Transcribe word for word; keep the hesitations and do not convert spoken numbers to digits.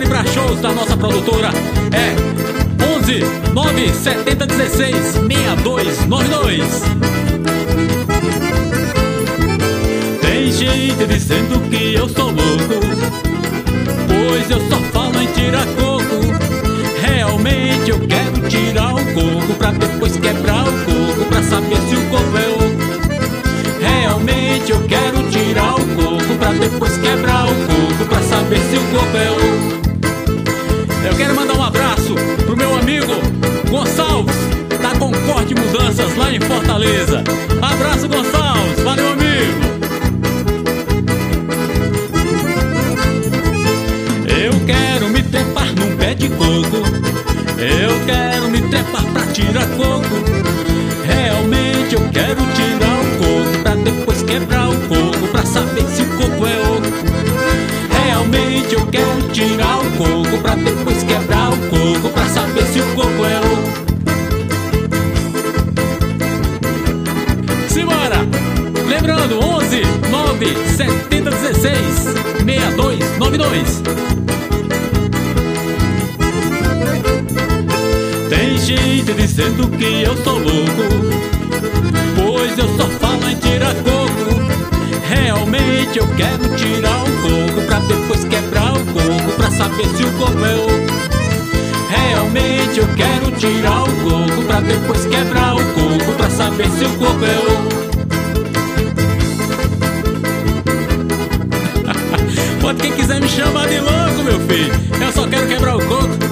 telefone para shows da nossa produtora é onze nove setenta dezesseis seis dois nove dois. Tem gente dizendo que eu sou louco, pois eu só falo em tirar coco. Realmente eu quero tirar o coco pra depois quebrar o coco, pra saber se o coco é oco. Realmente eu quero tirar o coco pra depois quebrar o coco, pra saber se o coco é oco. Eu quero mandar um abraço pro meu amigo Gonçalves, da Concorde Mudanças, lá em Fortaleza. Abraço, Gonçalves, valeu, amigo. Eu quero me trepar num pé de coco, eu quero me trepar pra tirar coco. Realmente eu quero tirar o coco pra depois quebrar o coco, pra saber se o coco é oco. Realmente eu quero tirar o coco pra depois quebrar o coco, pra saber se o coco é oco. Simbora! Lembrando, onze nove setenta dezesseis seis dois nove dois. Tem gente dizendo que eu sou louco, pois eu só falo em tirar coco. Realmente eu quero tirar o coco pra depois quebrar o coco, pra saber se o coco é oco. Realmente eu quero tirar o coco pra depois quebrar o coco, pra saber se o coco é oco. Pode quem quiser me chamar de louco, meu filho, eu só quero quebrar o coco.